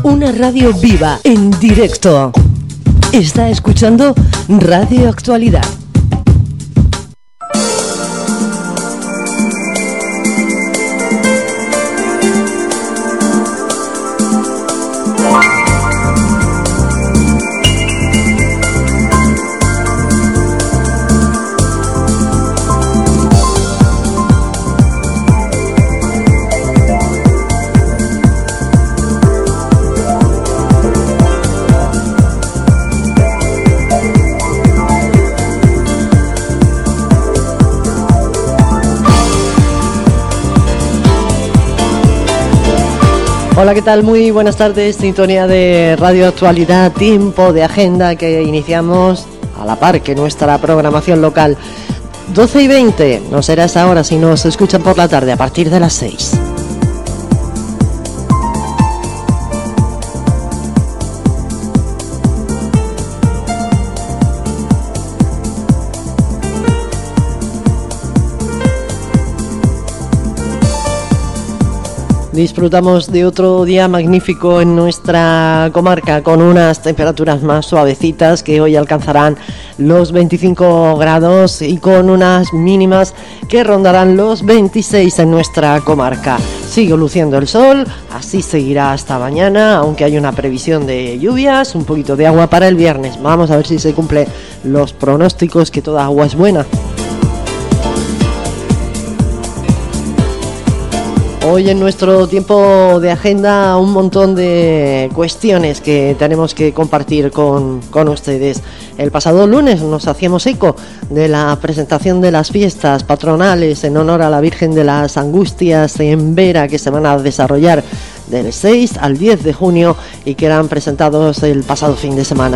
Una radio viva, en directo. Está escuchando Radio Actualidad. Hola, ¿qué tal? Muy buenas tardes, sintonía de Radio Actualidad, tiempo de agenda que iniciamos a la par que nuestra programación local. 12:20, no será esa hora si nos escuchan por la tarde a partir de las 6. Disfrutamos de otro día magnífico en nuestra comarca, con unas temperaturas más suavecitas que hoy alcanzarán los 25 grados y con unas mínimas que rondarán los 26 en nuestra comarca. Sigue luciendo el sol, así seguirá hasta mañana, aunque hay una previsión de lluvias, un poquito de agua para el viernes. Vamos a ver si se cumplen los pronósticos, que toda agua es buena. Hoy en nuestro tiempo de agenda un montón de cuestiones que tenemos que compartir con ustedes. El pasado lunes nos hacíamos eco de la presentación de las fiestas patronales en honor a la Virgen de las Angustias en Vera, que se van a desarrollar del 6 al 10 de junio y que eran presentados el pasado fin de semana.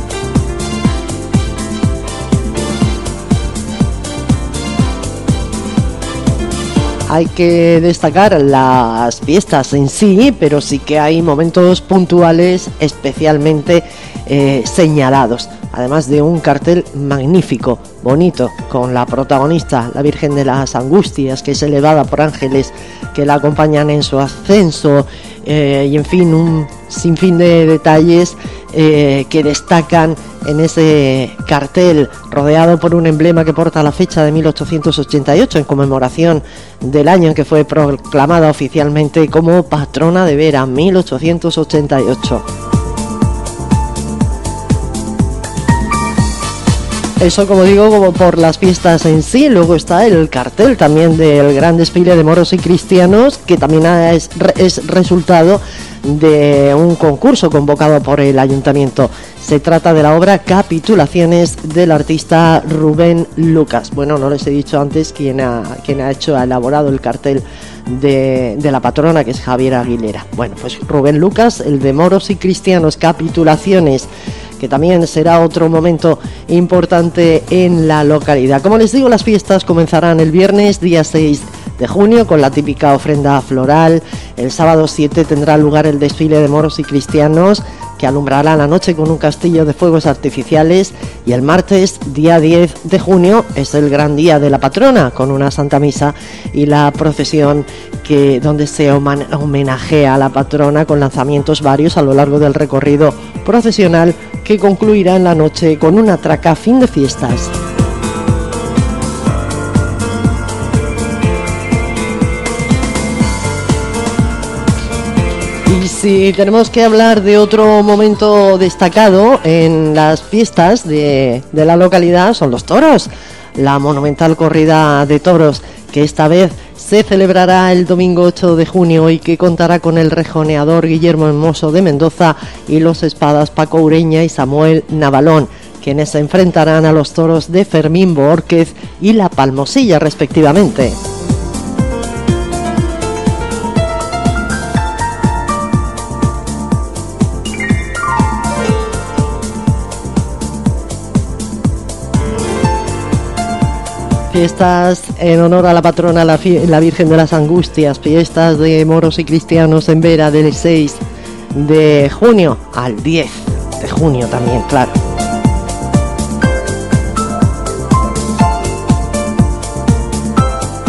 Hay que destacar las fiestas en sí, pero sí que hay momentos puntuales especialmente señalados. Además de un cartel magnífico, bonito, con la protagonista, la Virgen de las Angustias, que es elevada por ángeles que la acompañan en su ascenso, y en fin, un sinfín de detalles que destacan en ese cartel, rodeado por un emblema que porta la fecha de 1888 en conmemoración del año en que fue proclamada oficialmente como patrona de Vera, 1888. Eso, como digo, como por las fiestas en sí. Luego está el cartel también del gran desfile de moros y cristianos, que también es resultado de un concurso convocado por el ayuntamiento. Se trata de la obra Capitulaciones del artista Rubén Lucas. Bueno, no les he dicho antes quién ha elaborado el cartel de la patrona, que es Javier Aguilera. Bueno, pues Rubén Lucas, el de moros y cristianos, Capitulaciones, que también será otro momento importante en la localidad. Como les digo, las fiestas comenzarán el viernes, día 6 de junio, con la típica ofrenda floral. El sábado 7 tendrá lugar el desfile de moros y cristianos, que alumbrará la noche con un castillo de fuegos artificiales, y el martes, día 10 de junio, es el gran día de la patrona, con una santa misa y la procesión donde se homenajea a la patrona con lanzamientos varios a lo largo del recorrido procesional, que concluirá en la noche con una traca fin de fiestas. Y si tenemos que hablar de otro momento destacado en las fiestas de la localidad, son los toros. La monumental corrida de toros, que esta vez se celebrará el domingo 8 de junio y que contará con el rejoneador Guillermo Hermoso de Mendoza y los espadas Paco Ureña y Samuel Navalón, quienes se enfrentarán a los toros de Fermín Borquez y La Palmosilla, respectivamente. Fiestas en honor a la patrona, la Virgen de las Angustias, fiestas de moros y cristianos en Vera del 6 de junio al 10 de junio también, claro.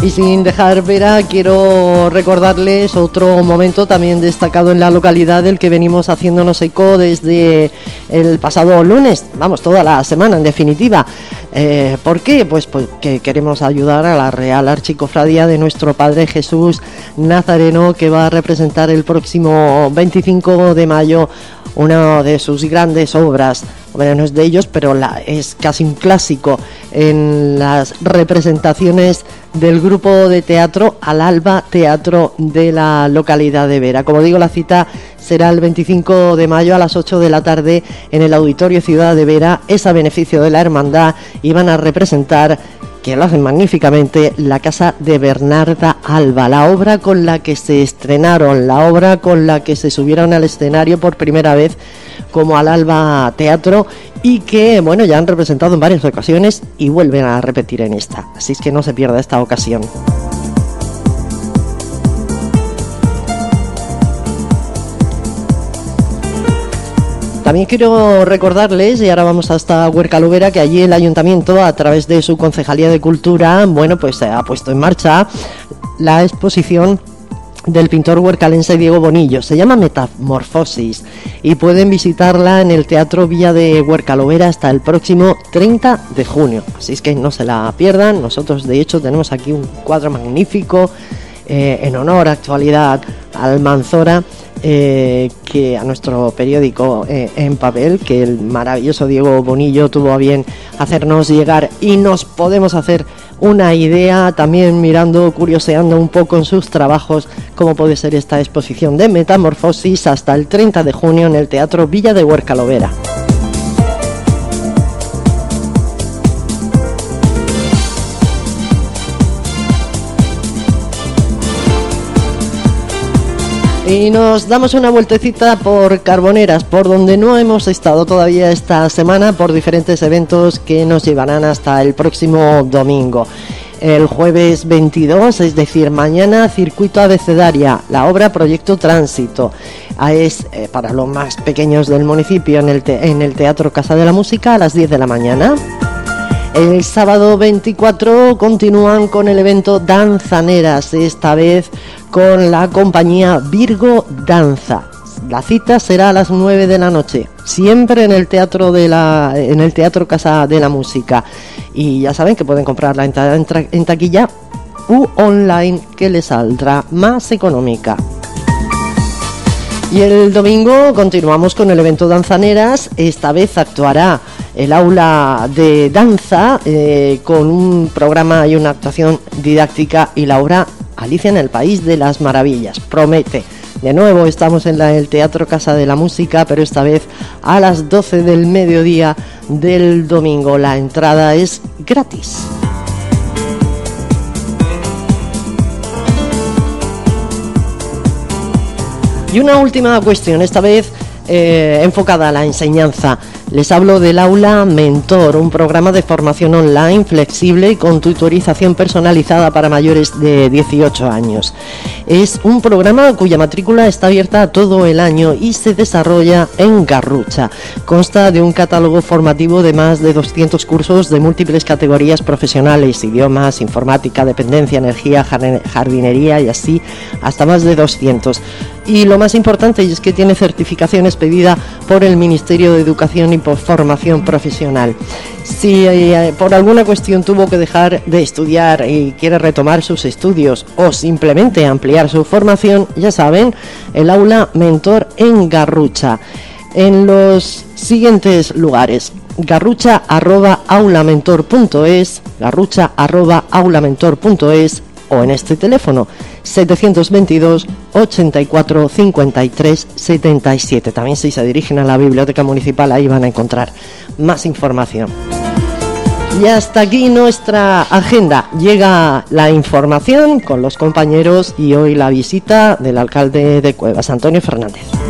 Y sin dejar Vera, quiero recordarles otro momento también destacado en la localidad del que venimos haciéndonos eco desde el pasado lunes, vamos, toda la semana en definitiva. ¿Por qué? Pues porque queremos ayudar a la Real Archicofradía de nuestro Padre Jesús Nazareno, que va a representar el próximo 25 de mayo una de sus grandes obras. Bueno, no es de ellos, pero es casi un clásico en las representaciones del grupo de teatro Al Alba Teatro de la localidad de Vera. Como digo, la cita será el 25 de mayo a las 8 de la tarde en el Auditorio Ciudad de Vera. Es a beneficio de la hermandad y van a representar, que lo hacen magníficamente, la Casa de Bernarda Alba, la obra con la que se estrenaron, la obra con la que se subieron al escenario por primera vez como Al Alba Teatro, y que, bueno, ya han representado en varias ocasiones y vuelven a repetir en esta. Así es que no se pierda esta ocasión. También quiero recordarles, y ahora vamos hasta Huercalovera, que allí el Ayuntamiento, a través de su Concejalía de Cultura, bueno, pues ha puesto en marcha la exposición del pintor huercalense Diego Bonillo. Se llama Metamorfosis y pueden visitarla en el Teatro Villa de Huercalovera hasta el próximo 30 de junio. Así es que no se la pierdan. Nosotros, de hecho, tenemos aquí un cuadro magnífico en honor, actualidad, Almanzora, que a nuestro periódico en papel, que el maravilloso Diego Bonillo tuvo a bien hacernos llegar, y nos podemos hacer una idea también mirando, curioseando un poco en sus trabajos, cómo puede ser esta exposición de Metamorfosis hasta el 30 de junio en el Teatro Villa de Huercalovera. Y nos damos una vueltecita por Carboneras, por donde no hemos estado todavía esta semana, por diferentes eventos que nos llevarán hasta el próximo domingo. El jueves 22, es decir, mañana, Circuito Abecedaria, la obra Proyecto Tránsito. Es para los más pequeños del municipio en el Teatro Casa de la Música a las 10 de la mañana. El sábado 24 continúan con el evento Danzaneras, esta vez con la compañía Virgo Danza. La cita será a las 9 de la noche, siempre en el Teatro Casa de la Música. Y ya saben que pueden comprar la entrada en taquilla u online, que les saldrá más económica. Y el domingo continuamos con el evento Danzaneras. Esta vez actuará el aula de danza con un programa y una actuación didáctica, y la obra Alicia en el País de las Maravillas. Promete. De nuevo estamos en el Teatro Casa de la Música, pero esta vez a las 12 del mediodía del domingo. La entrada es gratis. Y una última cuestión, esta vez enfocada a la enseñanza. Les hablo del Aula Mentor, un programa de formación online flexible y con tutorización personalizada para mayores de 18 años. Es un programa cuya matrícula está abierta todo el año y se desarrolla en Garrucha. Consta de un catálogo formativo de más de 200 cursos de múltiples categorías profesionales: idiomas, informática, dependencia, energía, jardinería y así hasta más de 200. Y lo más importante es que tiene certificación expedida por el Ministerio de Educación y por Formación Profesional. Si por alguna cuestión tuvo que dejar de estudiar y quiere retomar sus estudios o simplemente ampliar su formación, ya saben, el Aula Mentor en Garrucha, en los siguientes lugares: garrucha@aulamentor.es, garrucha@aulamentor.es, o en este teléfono 722 84 53 77. También si se dirigen a la biblioteca municipal, ahí van a encontrar más información. Y hasta aquí nuestra agenda. Llega la información con los compañeros y hoy la visita del alcalde de Cuevas, Antonio Fernández.